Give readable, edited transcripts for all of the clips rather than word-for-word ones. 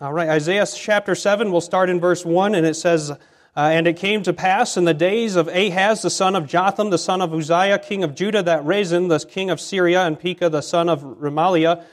All right, Isaiah chapter 7, we'll start in verse 1, and it says, And it came to pass in the days of Ahaz, the son of Jotham, the son of Uzziah, king of Judah, that Rezin, the king of Syria, and Pekah, the son of Remaliah,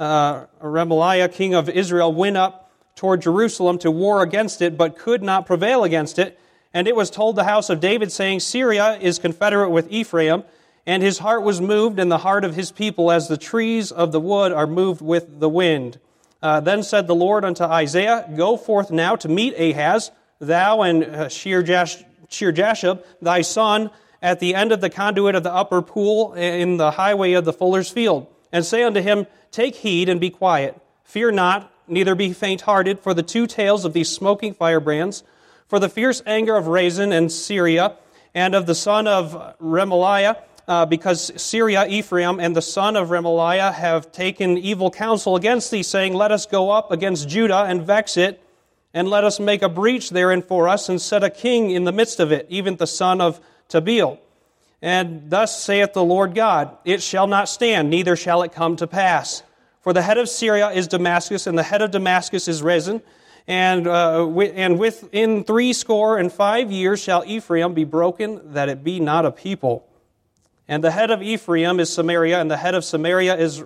king of Israel, went up toward Jerusalem to war against it, but could not prevail against it. And it was told the house of David, saying, Syria is confederate with Ephraim, and his heart was moved, and the heart of his people, as the trees of the wood are moved with the wind. Then said the Lord unto Isaiah, Go forth now to meet Ahaz, thou and Shear-Jashub, thy son, at the end of the conduit of the upper pool in the highway of the fuller's field. And say unto him, Take heed and be quiet. Fear not, neither be faint-hearted, for the two tails of these smoking firebrands, for the fierce anger of Rezin and Syria, and of the son of Remaliah, because Syria, Ephraim, and the son of Remaliah have taken evil counsel against thee, saying, Let us go up against Judah and vex it, and let us make a breach therein for us, and set a king in the midst of it, even the son of Tabeel. And thus saith the Lord God, It shall not stand, neither shall it come to pass. For the head of Syria is Damascus, and the head of Damascus is Rezin, and within 65 years shall Ephraim be broken, that it be not a people. And the head of Ephraim is Samaria, and the head of Samaria is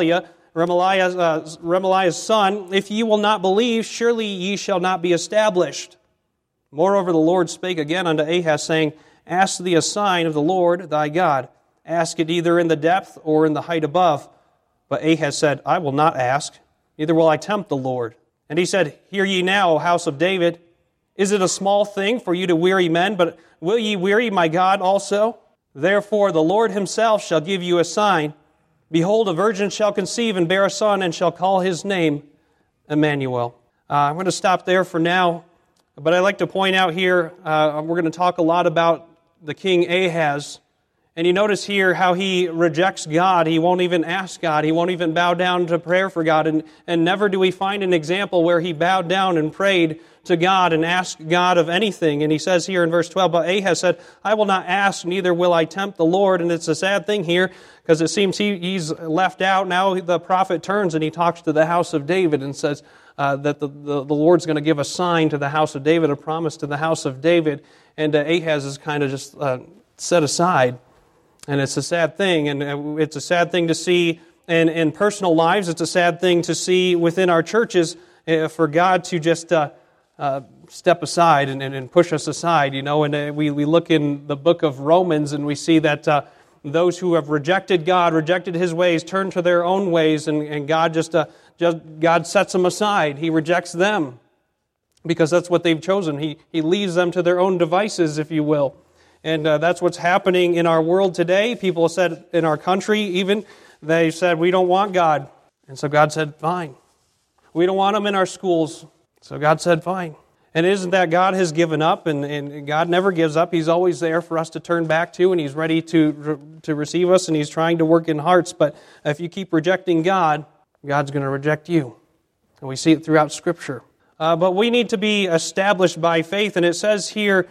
Remaliah's son. If ye will not believe, surely ye shall not be established. Moreover, the Lord spake again unto Ahaz, saying, Ask thee a sign of the Lord thy God. Ask it either in the depth or in the height above. But Ahaz said, I will not ask, neither will I tempt the Lord. And he said, Hear ye now, O house of David. Is it a small thing for you to weary men, but will ye weary my God also? Therefore the Lord himself shall give you a sign. Behold, a virgin shall conceive and bear a son, and shall call his name Emmanuel. I'm going to stop there for now, but I'd like to point out here, we're going to talk a lot about the king Ahaz. And you notice here how he rejects God. He won't even ask God. He won't even bow down to prayer for God. And never do we find an example where he bowed down and prayed to God and asked God of anything. And he says here in verse 12, But Ahaz said, I will not ask, neither will I tempt the Lord. And it's a sad thing here, because it seems he's left out. Now the prophet turns and he talks to the house of David and says that the Lord's going to give a sign to the house of David, a promise to the house of David. And Ahaz is kind of just set aside. And it's a sad thing, and it's a sad thing to see in personal lives. It's a sad thing to see within our churches for God to just step aside and push us aside, you know. And we look in the book of Romans, and we see that those who have rejected God, rejected His ways, turn to their own ways, and God God sets them aside. He rejects them because that's what they've chosen. He leaves them to their own devices, if you will. And that's what's happening in our world today. People have said, in our country even, they said, we don't want God. And so God said, fine. We don't want Him in our schools. So God said, fine. And it isn't that God has given up, and God never gives up. He's always there for us to turn back to, and He's ready to receive us, and He's trying to work in hearts. But if you keep rejecting God, God's going to reject you. And we see it throughout Scripture. But we need to be established by faith, and it says here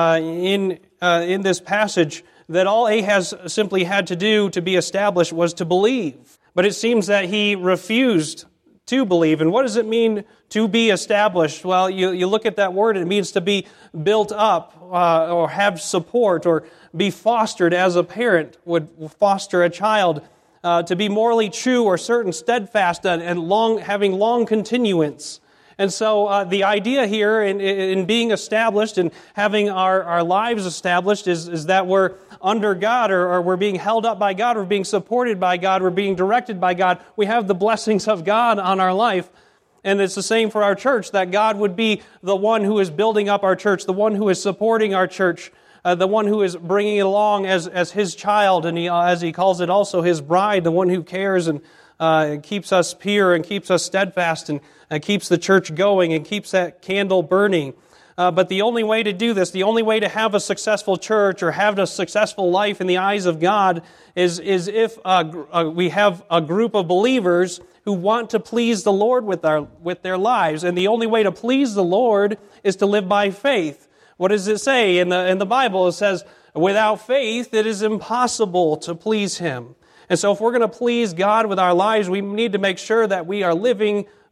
in this passage that all Ahaz simply had to do to be established was to believe. But it seems that he refused to believe. And what does it mean to be established? Well, you look at that word, it means to be built up or have support or be fostered as a parent would foster a child, to be morally true or certain, steadfast, and having long continuance. And so the idea here in being established and having our lives established is that we're under God, or we're being held up by God, we're being supported by God, we're being directed by God. We have the blessings of God on our life. And it's the same for our church, that God would be the one who is building up our church, the one who is supporting our church, the one who is bringing it along as His child, and as He calls it also His bride, the one who cares and keeps us pure and keeps us steadfast and keeps the church going and keeps that candle burning. But the only way to do this, the only way to have a successful church or have a successful life in the eyes of God is if we have a group of believers who want to please the Lord with their lives. And the only way to please the Lord is to live by faith. What does it say in the Bible? It says, without faith it is impossible to please Him. And so if we're going to please God with our lives, we need to make sure that we are living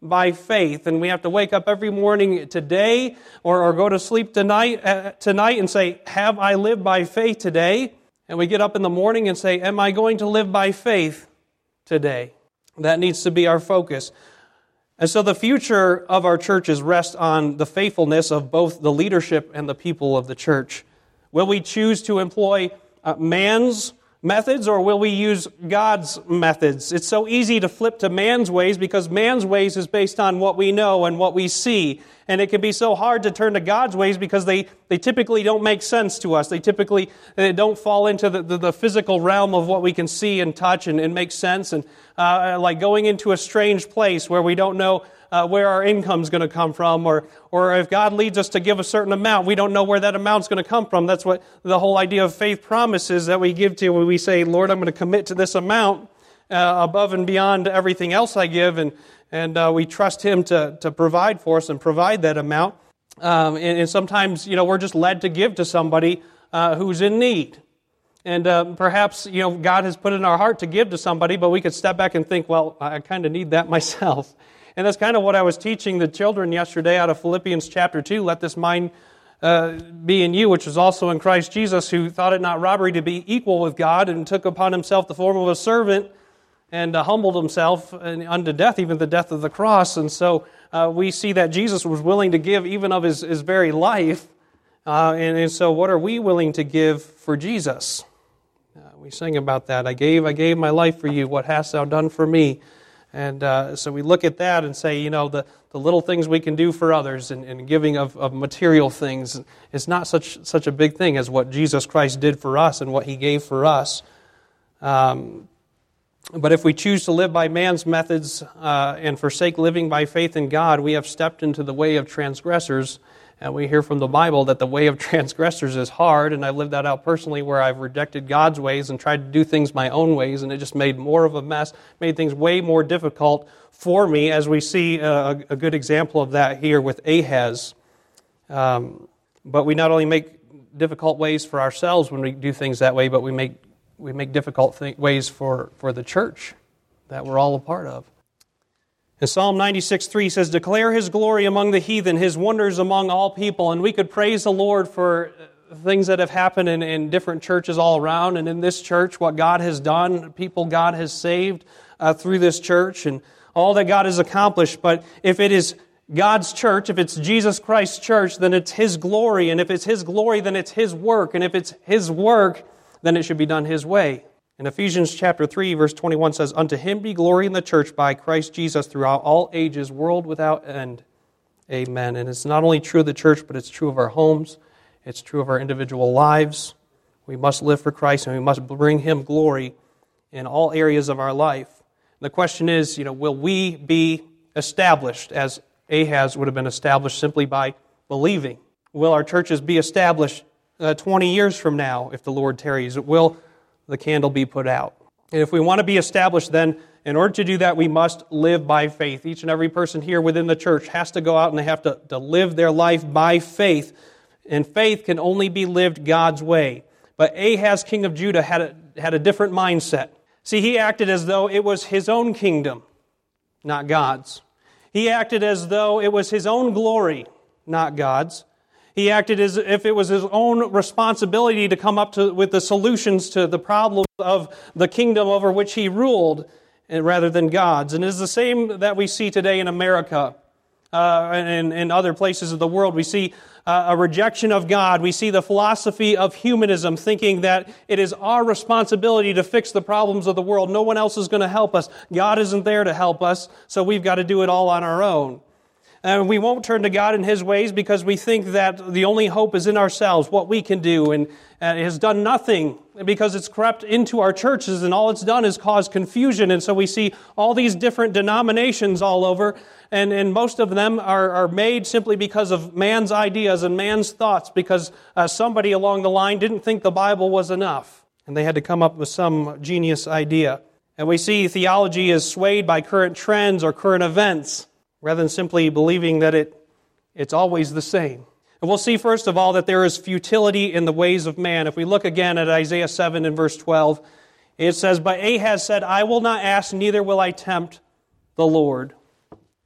by faith. And we have to wake up every morning today or go to sleep tonight and say, have I lived by faith today? And we get up in the morning and say, am I going to live by faith today? That needs to be our focus. And so the future of our churches rests on the faithfulness of both the leadership and the people of the church. Will we choose to employ man's methods, or will we use God's methods? It's so easy to flip to man's ways because man's ways is based on what we know and what we see. And it can be so hard to turn to God's ways because they typically don't make sense to us. They typically don't fall into the physical realm of what we can see and touch and make sense. And like going into a strange place where we don't know where our income's going to come from, or if God leads us to give a certain amount, we don't know where that amount's going to come from. That's what the whole idea of faith promises that we give to when we say, Lord, I'm going to commit to this amount above and beyond everything else I give, and we trust Him to provide for us and provide that amount. And sometimes, we're just led to give to somebody who's in need. And perhaps, God has put in our heart to give to somebody, but we could step back and think, well, I kind of need that myself. And that's kind of what I was teaching the children yesterday out of Philippians chapter 2. Let this mind be in you, which was also in Christ Jesus, who thought it not robbery to be equal with God, and took upon himself the form of a servant, and humbled himself unto death, even the death of the cross. And so we see that Jesus was willing to give even of his very life. And so what are we willing to give for Jesus? We sing about that. I gave my life for you. What hast thou done for me? And so we look at that and say, the little things we can do for others and giving of material things is not such a big thing as what Jesus Christ did for us and what He gave for us. But if we choose to live by man's methods and forsake living by faith in God, we have stepped into the way of transgressors. And we hear from the Bible that the way of transgressors is hard, and I've lived that out personally where I've rejected God's ways and tried to do things my own ways, and it just made more of a mess, made things way more difficult for me, as we see a good example of that here with Ahaz. But we not only make difficult ways for ourselves when we do things that way, but we make difficult ways for the church that we're all a part of. And Psalm 96:3 says, declare His glory among the heathen, His wonders among all people. And we could praise the Lord for things that have happened in different churches all around, and in this church, what God has done, people God has saved through this church, and all that God has accomplished. But if it is God's church, if it's Jesus Christ's church, then it's His glory. And if it's His glory, then it's His work. And if it's His work, then it should be done His way. In Ephesians chapter 3, verse 21 says, unto Him be glory in the church by Christ Jesus throughout all ages, world without end. Amen. And it's not only true of the church, but it's true of our homes. It's true of our individual lives. We must live for Christ, and we must bring Him glory in all areas of our life. And the question is, will we be established as Ahaz would have been established simply by believing? Will our churches be established 20 years from now if the Lord tarries? Will the candle be put out? And if we want to be established, then in order to do that, we must live by faith. Each and every person here within the church has to go out and they have to live their life by faith. And faith can only be lived God's way. But Ahaz, king of Judah, had a different mindset. See, he acted as though it was his own kingdom, not God's. He acted as though it was his own glory, not God's. He acted as if it was his own responsibility to come up with the solutions to the problems of the kingdom over which he ruled, rather than God's. And it is the same that we see today in America and in other places of the world. We see a rejection of God. We see the philosophy of humanism, thinking that it is our responsibility to fix the problems of the world. No one else is going to help us. God isn't there to help us, so we've got to do it all on our own. And we won't turn to God in His ways because we think that the only hope is in ourselves, what we can do, and it has done nothing because it's crept into our churches, and all it's done is cause confusion. And so we see all these different denominations all over, and most of them are made simply because of man's ideas and man's thoughts, because somebody along the line didn't think the Bible was enough, and they had to come up with some genius idea. And we see theology is swayed by current trends or current events, rather than simply believing that it's always the same. And we'll see, first of all, that there is futility in the ways of man. If we look again at Isaiah 7 and verse 12, it says, but Ahaz said, I will not ask, neither will I tempt the Lord.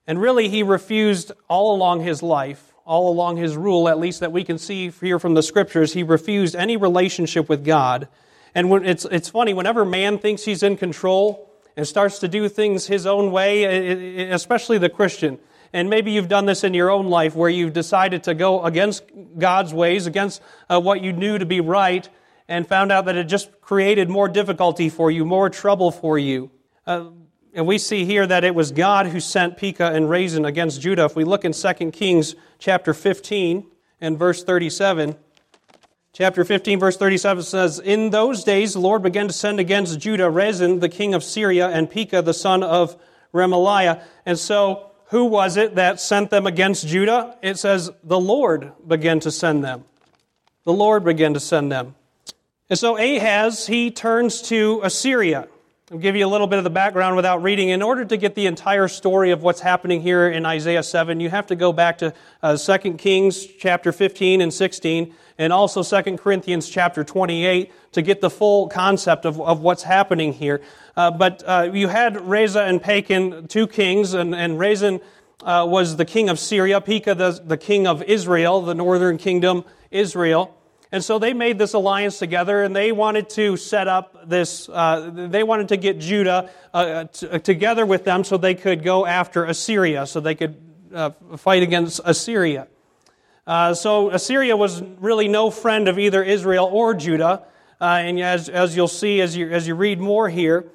And really, he refused all along his life, all along his rule, at least that we can see here from the Scriptures, he refused any relationship with God. And it's funny, whenever man thinks he's in control and starts to do things his own way, especially the Christian, and maybe you've done this in your own life where you've decided to go against God's ways, against what you knew to be right, and found out that it just created more difficulty for you, more trouble for you. And we see here that it was God who sent Pekah and Rezin against Judah. If we look in 2 Kings chapter 15 and verse 37, chapter 15 verse 37 says, "In those days the Lord began to send against Judah Rezin, the king of Syria, and Pekah, the son of Remaliah." And so, who was it that sent them against Judah? It says, the Lord began to send them. The Lord began to send them. And so Ahaz, he turns to Assyria. I'll give you a little bit of the background without reading. In order to get the entire story of what's happening here in Isaiah 7, you have to go back to 2 Kings chapter 15 and 16, and also 2 Corinthians chapter 28 to get the full concept of what's happening here. But you had Reza and Pekah, two kings, and Rezin was the king of Syria, Pekah the king of Israel, the northern kingdom, Israel. And so they made this alliance together, and they wanted to set up this, they wanted to get Judah together with them so they could go after Assyria, so they could fight against Assyria. So Assyria was really no friend of either Israel or Judah, and as you'll see as you read more here,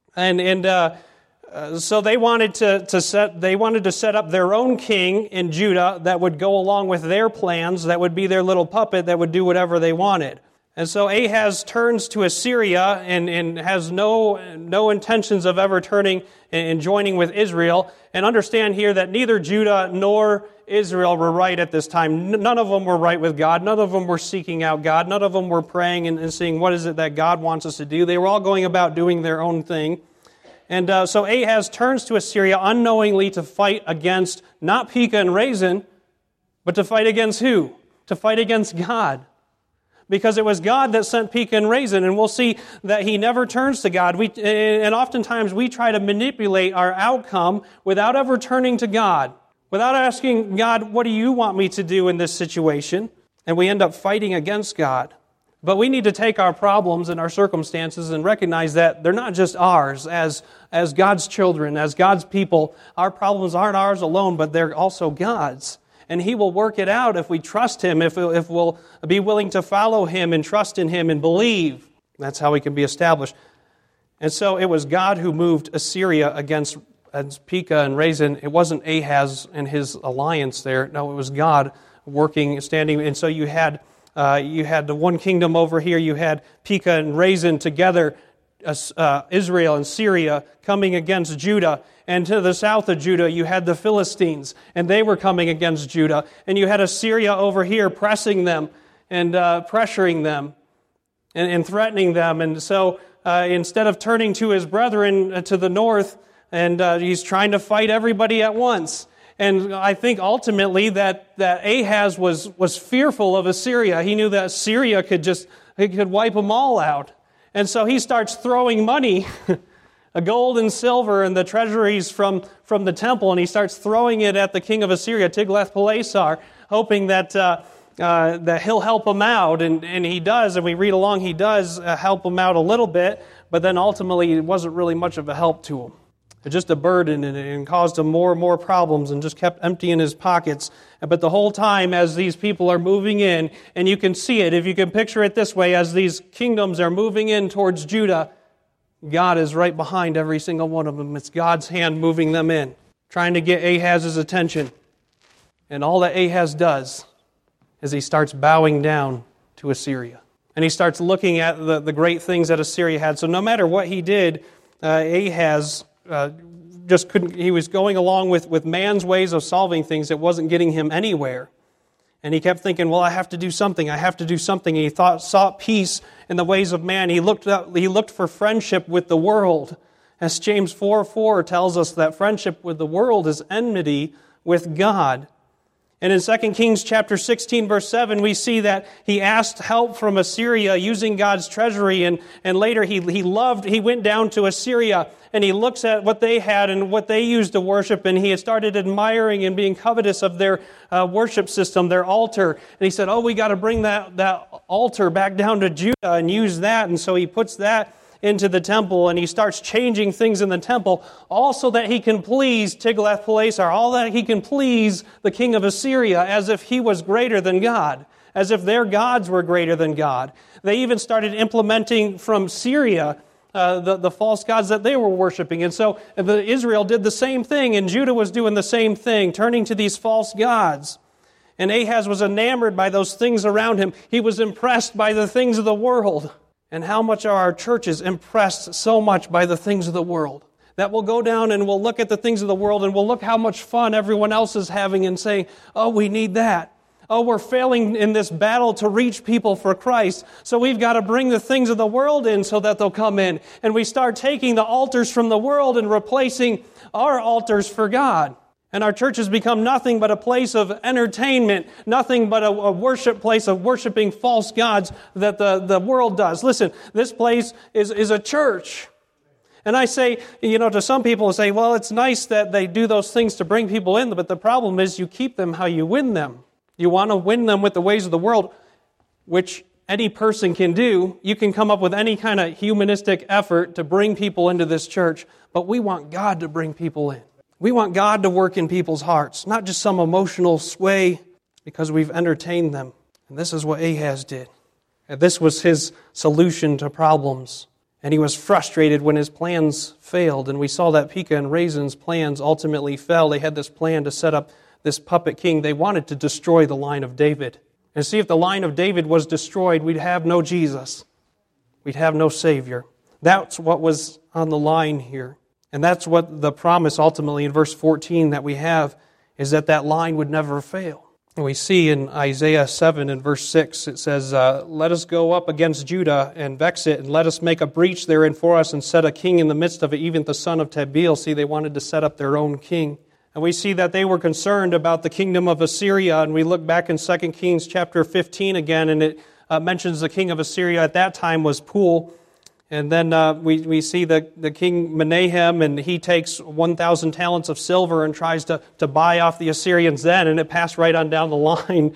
so they wanted to set up their own king in Judah that would go along with their plans, that would be their little puppet that would do whatever they wanted. And so Ahaz turns to Assyria and has no intentions of ever turning and joining with Israel. And understand here that neither Judah nor Israel were right at this time. None of them were right with God. None of them were seeking out God. None of them were praying and seeing what is it that God wants us to do. They were all going about doing their own thing. And so Ahaz turns to Assyria unknowingly to fight against not Pekah and Rezin, but to fight against who? To fight against God. Because it was God that sent Pekah and Rezin, and we'll see that he never turns to God. And oftentimes we try to manipulate our outcome without ever turning to God, without asking God, what do you want me to do in this situation? And we end up fighting against God. But we need to take our problems and our circumstances and recognize that they're not just ours as God's children, as God's people. Our problems aren't ours alone, but they're also God's. And He will work it out if we trust Him, if we'll be willing to follow Him and trust in Him and believe. That's how we can be established. And so it was God who moved Assyria against Pekah and Rezin. It wasn't Ahaz and his alliance there. No, it was God working, standing. And so you had the one kingdom over here. You had Pekah and Rezin together, Israel and Syria coming against Judah. And to the south of Judah, you had the Philistines, and they were coming against Judah. And you had Assyria over here pressing them and pressuring them and threatening them. And so instead of turning to his brethren to the north, and he's trying to fight everybody at once. And I think ultimately that Ahaz was fearful of Assyria. He knew that Assyria could wipe them all out. And so he starts throwing money, gold and silver and the treasuries from the temple, and he starts throwing it at the king of Assyria, Tiglath-Pileser, hoping that he'll help him out. And he does, and we read along, he does help him out a little bit, but then ultimately it wasn't really much of a help to him. Just a burden, and caused him more and more problems and just kept emptying his pockets. But the whole time as these people are moving in, and you can see it, if you can picture it this way, as these kingdoms are moving in towards Judah, God is right behind every single one of them. It's God's hand moving them in, trying to get Ahaz's attention. And all that Ahaz does is he starts bowing down to Assyria. And he starts looking at the great things that Assyria had. So no matter what he did, Ahaz just couldn't. He was going along with man's ways of solving things. It wasn't getting him anywhere. And he kept thinking, well, I have to do something. And he sought peace in the ways of man. He looked for friendship with the world. As James 4:4 tells us that friendship with the world is enmity with God. And in 2 Kings chapter 16, verse 7, we see that he asked help from Assyria using God's treasury, and later he went down to Assyria, and he looks at what they had and what they used to worship, and he had started admiring and being covetous of their worship system, their altar. And he said, we got to bring that altar back down to Judah and use that. And so he puts that into the temple, and he starts changing things in the temple, all so that he can please Tiglath-Pileser, all that he can please the king of Assyria, as if he was greater than God, as if their gods were greater than God. They even started implementing from Syria the false gods that they were worshiping. And so Israel did the same thing, and Judah was doing the same thing, turning to these false gods. And Ahaz was enamored by those things around him. He was impressed by the things of the world. And how much are our churches impressed so much by the things of the world? That we'll go down and we'll look at the things of the world and we'll look how much fun everyone else is having and saying, we need that. We're failing in this battle to reach people for Christ. So we've got to bring the things of the world in so that they'll come in. And we start taking the altars from the world and replacing our altars for God. And our churches become nothing but a place of entertainment, nothing but a worship place of worshiping false gods that the world does. Listen, this place is a church. And I say, to some people say, well, it's nice that they do those things to bring people in, but the problem is you keep them how you win them. You want to win them with the ways of the world, which any person can do. You can come up with any kind of humanistic effort to bring people into this church, but we want God to bring people in. We want God to work in people's hearts, not just some emotional sway because we've entertained them. And this is what Ahaz did. And this was his solution to problems. And he was frustrated when his plans failed. And we saw that Pekah and Rezin's plans ultimately fell. They had this plan to set up this puppet king. They wanted to destroy the line of David. And see, if the line of David was destroyed, we'd have no Jesus. We'd have no Savior. That's what was on the line here. And that's what the promise ultimately in verse 14 that we have, is that line would never fail. And we see in Isaiah 7 and verse 6, it says, let us go up against Judah and vex it, and let us make a breach therein for us and set a king in the midst of it, even the son of Tabeel. See, they wanted to set up their own king. And we see that they were concerned about the kingdom of Assyria, and we look back in 2 Kings chapter 15 again, and it mentions the king of Assyria at that time was Pul. And then we see the king Menahem, and he takes 1,000 talents of silver and tries to buy off the Assyrians then, and it passed right on down the line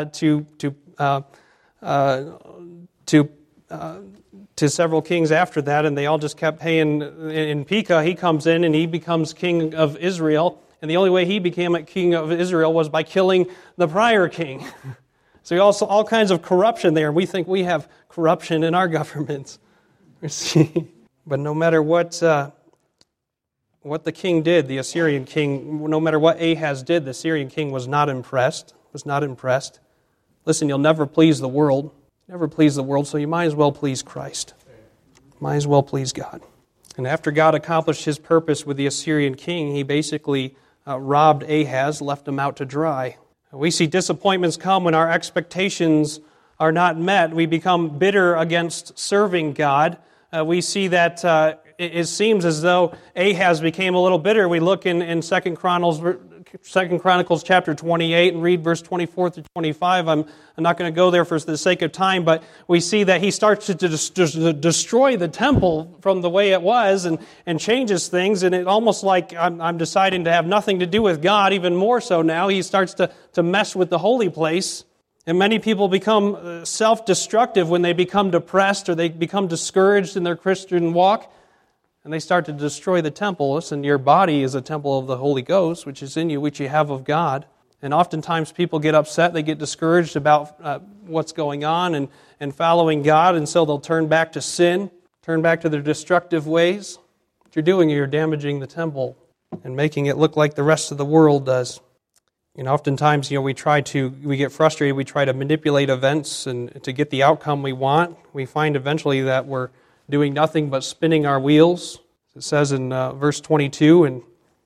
to several kings after that, and they all just kept paying. In Pekah, he comes in and he becomes king of Israel, and the only way he became a king of Israel was by killing the prior king. So also all kinds of corruption there. We think we have corruption in our governments. But no matter what the king did, the Assyrian king, no matter what Ahaz did, the Assyrian king was not impressed. Listen, you'll never please the world. Never please the world, so you might as well please Christ. Might as well please God. And after God accomplished his purpose with the Assyrian king, he basically robbed Ahaz, left him out to dry. We see disappointments come when our expectations are not met. We become bitter against serving God. We see that it seems as though Ahaz became a little bitter. We look in 2 Chronicles chapter 28 and read verse 24 through 25. I'm not going to go there for the sake of time, but we see that he starts to destroy the temple from the way it was and changes things, and it almost like I'm deciding to have nothing to do with God, even more so now. He starts to mess with the holy place. And many people become self-destructive when they become depressed or they become discouraged in their Christian walk, and they start to destroy the temple. Listen, your body is a temple of the Holy Ghost, which is in you, which you have of God. And oftentimes people get upset, they get discouraged about what's going on and following God, and so they'll turn back to sin, turn back to their destructive ways. What you're doing, you're damaging the temple and making it look like the rest of the world does. And oftentimes, we get frustrated, we try to manipulate events and to get the outcome we want. We find eventually that we're doing nothing but spinning our wheels. It says in verse 22, and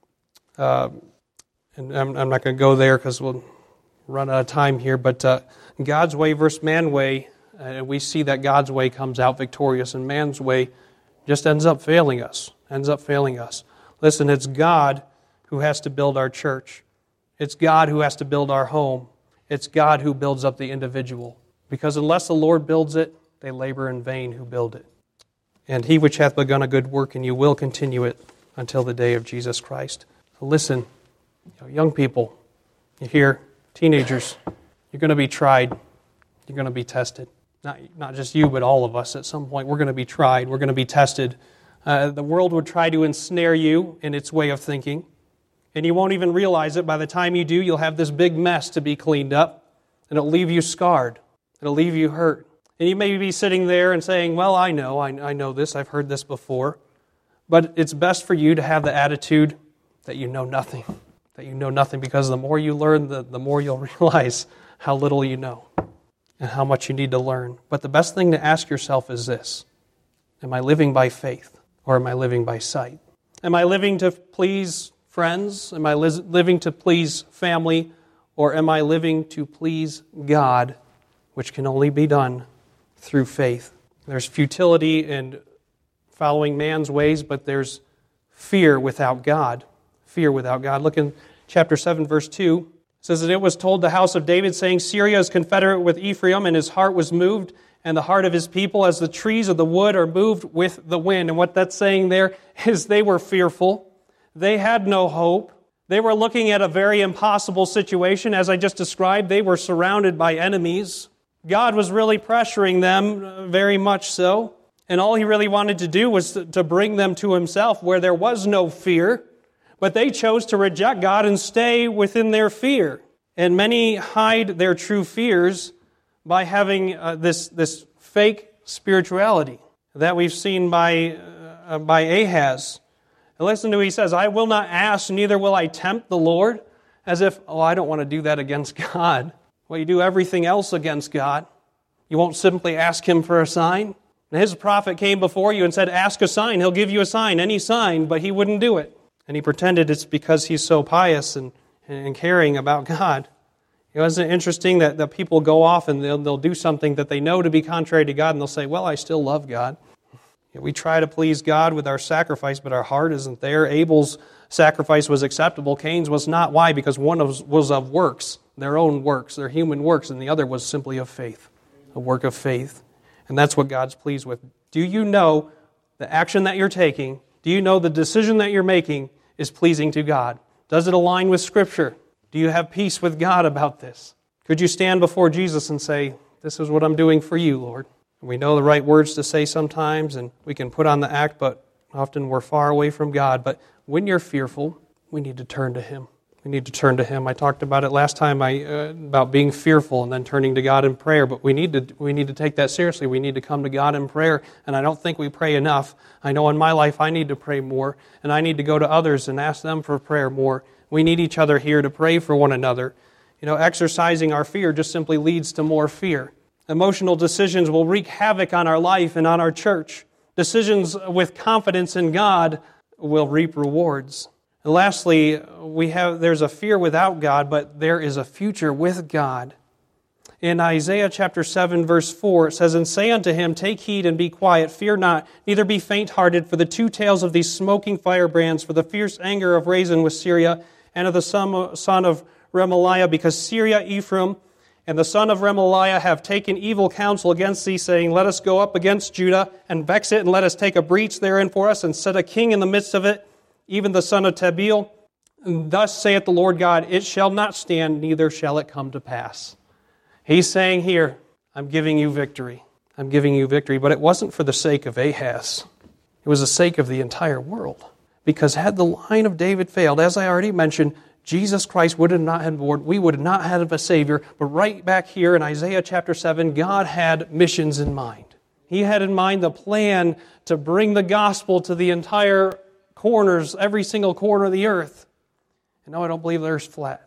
I'm not going to go there because we'll run out of time here, but God's way versus man's way, we see that God's way comes out victorious and man's way just ends up failing us. Listen, it's God who has to build our church. It's God who has to build our home. It's God who builds up the individual. Because unless the Lord builds it, they labor in vain who build it. And he which hath begun a good work in you will continue it until the day of Jesus Christ. So listen, young people, you hear, teenagers, you're going to be tried. You're going to be tested. Not just you, but all of us. At some point, we're going to be tried. We're going to be tested. The world would try to ensnare you in its way of thinking. And you won't even realize it. By the time you do, you'll have this big mess to be cleaned up. And it'll leave you scarred. It'll leave you hurt. And you may be sitting there and saying, well, I know this. I've heard this before. But it's best for you to have the attitude that you know nothing. That you know nothing. Because the more you learn, the more you'll realize how little you know. And how much you need to learn. But the best thing to ask yourself is this. Am I living by faith? Or am I living by sight? Am I living to please friends? Am I living to please family? Or am I living to please God, which can only be done through faith? There's futility in following man's ways, but there's fear without God. Fear without God. Look in chapter 7, verse 2. It says that it was told the house of David, saying, Syria is confederate with Ephraim, and his heart was moved, and the heart of his people as the trees of the wood are moved with the wind. And what that's saying there is they were fearful. They had no hope. They were looking at a very impossible situation. As I just described, they were surrounded by enemies. God was really pressuring them, very much so. And all he really wanted to do was to bring them to himself where there was no fear. But they chose to reject God and stay within their fear. And many hide their true fears by having this fake spirituality that we've seen by Ahaz. And listen to what he says, I will not ask, neither will I tempt the Lord, as if, I don't want to do that against God. Well, you do everything else against God. You won't simply ask him for a sign. And his prophet came before you and said, ask a sign. He'll give you a sign, any sign, but he wouldn't do it. And he pretended it's because he's so pious and caring about God. Isn't it interesting that people go off and they'll do something that they know to be contrary to God, and they'll say, well, I still love God. We try to please God with our sacrifice, but our heart isn't there. Abel's sacrifice was acceptable. Cain's was not. Why? Because one was of works, their own works, their human works, and the other was simply of faith, a work of faith. And that's what God's pleased with. Do you know the action that you're taking? Do you know the decision that you're making is pleasing to God? Does it align with Scripture? Do you have peace with God about this? Could you stand before Jesus and say, this is what I'm doing for you, Lord? We know the right words to say sometimes, and we can put on the act, but often we're far away from God. But when you're fearful, we need to turn to Him. We need to turn to Him. I talked about it last time about being fearful and then turning to God in prayer, but we need to take that seriously. We need to come to God in prayer, and I don't think we pray enough. I know in my life I need to pray more, and I need to go to others and ask them for prayer more. We need each other here to pray for one another. Exercising our fear just simply leads to more fear. Emotional decisions will wreak havoc on our life and on our church. Decisions with confidence in God will reap rewards. And lastly, there's a fear without God, but there is a future with God. In Isaiah chapter 7, verse 4, it says, And say unto him, Take heed and be quiet, fear not, neither be faint-hearted, for the two tails of these smoking firebrands, for the fierce anger of Rezin with Syria, and of the son of Remaliah, because Syria, Ephraim, and the son of Remaliah have taken evil counsel against thee, saying, Let us go up against Judah, and vex it, and let us take a breach therein for us, and set a king in the midst of it, even the son of Tabeel. And thus saith the Lord God, It shall not stand, neither shall it come to pass. He's saying here, I'm giving you victory. I'm giving you victory. But it wasn't for the sake of Ahaz. It was the sake of the entire world. Because had the line of David failed, as I already mentioned, Jesus Christ would have not had born. We would not have a Savior. But right back here in Isaiah chapter 7, God had missions in mind. He had in mind the plan to bring the gospel to the entire corners, every single corner of the earth. And no, I don't believe the earth's flat.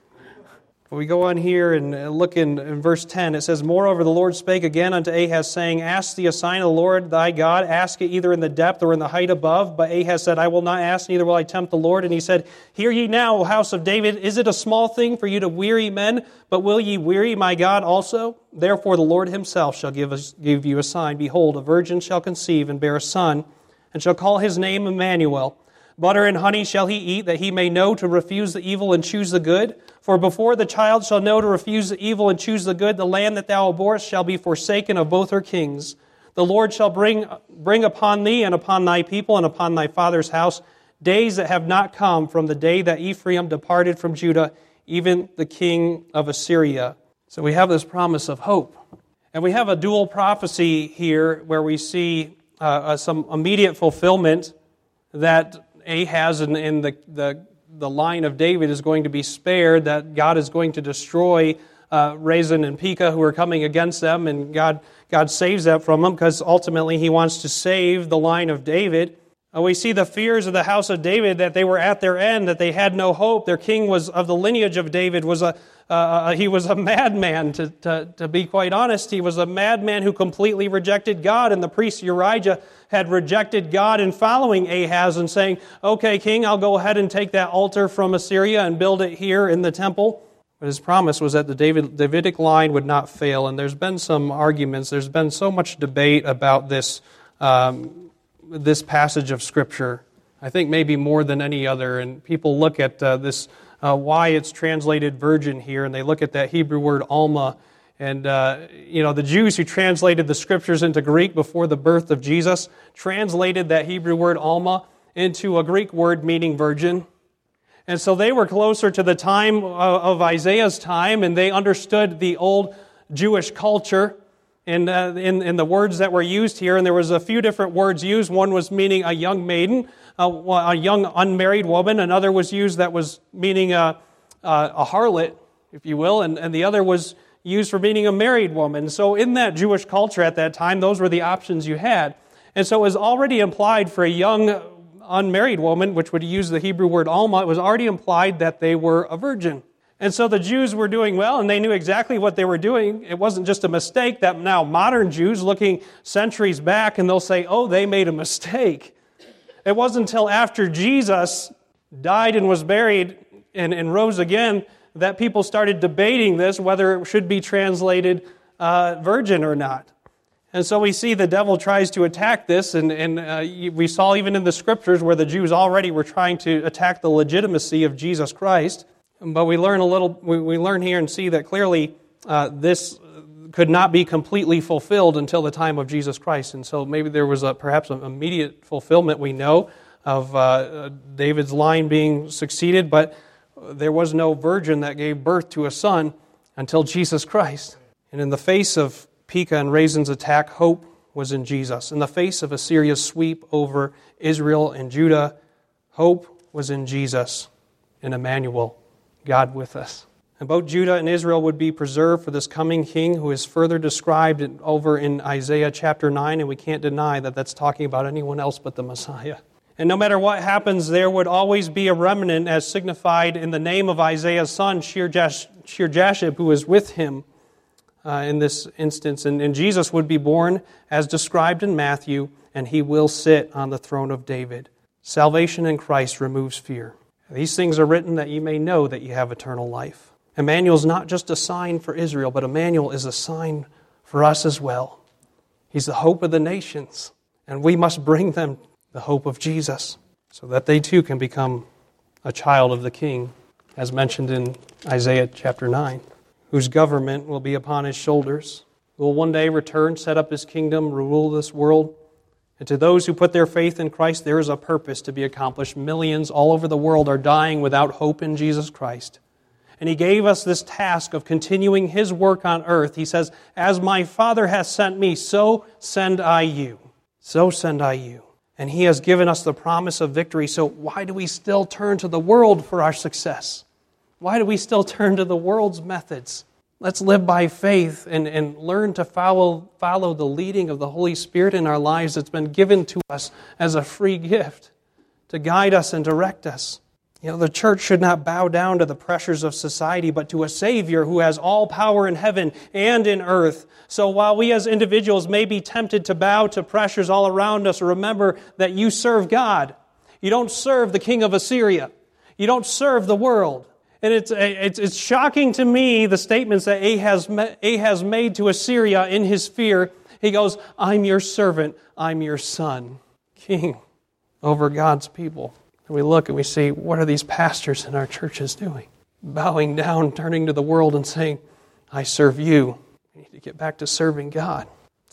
We go on here and look in verse 10. It says, Moreover, the Lord spake again unto Ahaz, saying, Ask thee a sign of the Lord thy God, ask it either in the depth or in the height above. But Ahaz said, I will not ask, neither will I tempt the Lord. And he said, Hear ye now, O house of David, is it a small thing for you to weary men? But will ye weary my God also? Therefore the Lord himself shall give you a sign. Behold, a virgin shall conceive and bear a son, and shall call his name Emmanuel. Butter and honey shall he eat, that he may know to refuse the evil and choose the good. For before the child shall know to refuse the evil and choose the good, the land that thou abhorrest shall be forsaken of both her kings. The Lord shall bring upon thee and upon thy people and upon thy father's house days that have not come from the day that Ephraim departed from Judah, even the king of Assyria. So we have this promise of hope. And we have a dual prophecy here where we see some immediate fulfillment that Ahaz in the line of David is going to be spared, that God is going to destroy Rezin and Pekah who are coming against them, and God saves that from them because ultimately He wants to save the line of David. We see the fears of the house of David, that they were at their end, that they had no hope. Their king was of the lineage of David, he was a madman, to be quite honest. He was a madman who completely rejected God, and the priest Urijah had rejected God in following Ahaz and saying, okay, king, I'll go ahead and take that altar from Assyria and build it here in the temple. But his promise was that the Davidic line would not fail, and there's been some arguments, there's been so much debate about this passage of Scripture, I think maybe more than any other, and people look at why it's translated virgin here, and they look at that Hebrew word alma, and the Jews who translated the Scriptures into Greek before the birth of Jesus translated that Hebrew word alma into a Greek word meaning virgin. And so they were closer to the time of Isaiah's time, and they understood the old Jewish culture in the words that were used here. And there was a few different words used. One was meaning a young maiden, a young unmarried woman. Another was used that was meaning a harlot, if you will, and the other was used for meaning a married woman. So in that Jewish culture at that time, those were the options you had. And so it was already implied for a young unmarried woman, which would use the Hebrew word alma, it was already implied that they were a virgin. And so the Jews were doing well, and they knew exactly what they were doing. It wasn't just a mistake that now modern Jews looking centuries back, and they'll say, oh, they made a mistake. It wasn't until after Jesus died and was buried and rose again that people started debating this, whether it should be translated virgin or not. And so we see the devil tries to attack this, and we saw even in the Scriptures where the Jews already were trying to attack the legitimacy of Jesus Christ. But we learn here and see that clearly this could not be completely fulfilled until the time of Jesus Christ. And so maybe there was perhaps an immediate fulfillment, we know, of David's line being succeeded, but there was no virgin that gave birth to a son until Jesus Christ. And in the face of Pekah and Rezin's attack, hope was in Jesus. In the face of Assyria's sweep over Israel and Judah, hope was in Jesus, in Emmanuel, God with us. And both Judah and Israel would be preserved for this coming king who is further described over in Isaiah chapter 9, and we can't deny that that's talking about anyone else but the Messiah. And no matter what happens, there would always be a remnant as signified in the name of Isaiah's son, Shear-Jashub, who is with him in this instance. And Jesus would be born as described in Matthew, and he will sit on the throne of David. Salvation in Christ removes fear. These things are written that you may know that you have eternal life. Emmanuel is not just a sign for Israel, but Emmanuel is a sign for us as well. He's the hope of the nations, and we must bring them the hope of Jesus so that they too can become a child of the King, as mentioned in Isaiah chapter 9, whose government will be upon his shoulders, who will one day return, set up his kingdom, rule this world. And to those who put their faith in Christ, there is a purpose to be accomplished. Millions all over the world are dying without hope in Jesus Christ. And he gave us this task of continuing his work on earth. He says, as my Father has sent me, so send I you. So send I you. And he has given us the promise of victory. So why do we still turn to the world for our success? Why do we still turn to the world's methods? Let's live by faith and learn to follow the leading of the Holy Spirit in our lives that's been given to us as a free gift to guide us and direct us. You know, the church should not bow down to the pressures of society, but to a Savior who has all power in heaven and in earth. So while we as individuals may be tempted to bow to pressures all around us, remember that you serve God. You don't serve the king of Assyria. You don't serve the world. And it's shocking to me, the statements that Ahaz made to Assyria in his fear. He goes, I'm your servant, I'm your son, king over God's people. And we look and we see, what are these pastors in our churches doing? Bowing down, turning to the world and saying, I serve you. We need to get back to serving God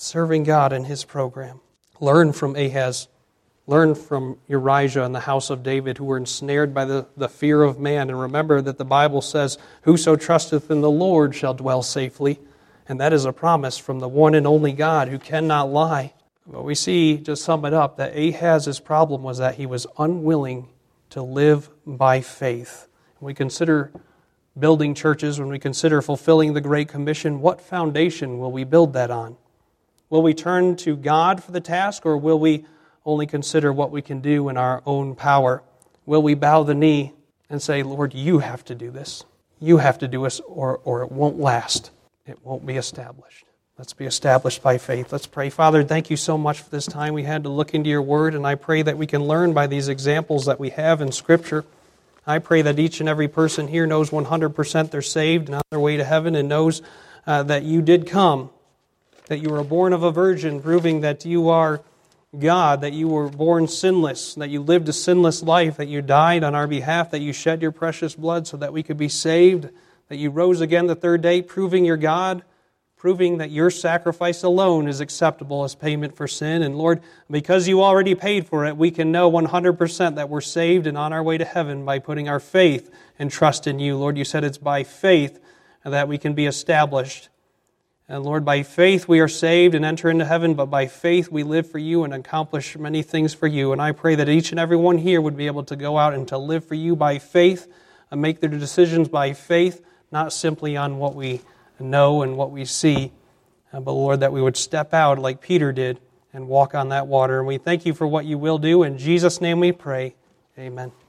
in His program. Learn from Ahaz. Learn from Urijah and the house of David, who were ensnared by the fear of man. And remember that the Bible says, whoso trusteth in the Lord shall dwell safely. And that is a promise from the one and only God who cannot lie. But we see, to sum it up, that Ahaz's problem was that he was unwilling to live by faith. When we consider building churches, when we consider fulfilling the Great Commission, what foundation will we build that on? Will we turn to God for the task, or will we only consider what we can do in our own power? Will we bow the knee and say, Lord, you have to do this. You have to do this, or it won't last. It won't be established. Let's be established by faith. Let's pray. Father, thank you so much for this time we had to look into your word, and I pray that we can learn by these examples that we have in Scripture. I pray that each and every person here knows 100% they're saved and on their way to heaven, and knows that you did come, that you were born of a virgin, proving that you are God, that you were born sinless, that you lived a sinless life, that you died on our behalf, that you shed your precious blood so that we could be saved, that you rose again the third day, proving you're God, proving that your sacrifice alone is acceptable as payment for sin. And Lord, because you already paid for it, we can know 100% that we're saved and on our way to heaven by putting our faith and trust in you. Lord, you said it's by faith that we can be established. And Lord, by faith we are saved and enter into heaven, but by faith we live for you and accomplish many things for you. And I pray that each and every one here would be able to go out and to live for you by faith and make their decisions by faith, not simply on what we know and what we see, but Lord, that we would step out like Peter did and walk on that water. And we thank you for what you will do. In Jesus' name we pray. Amen.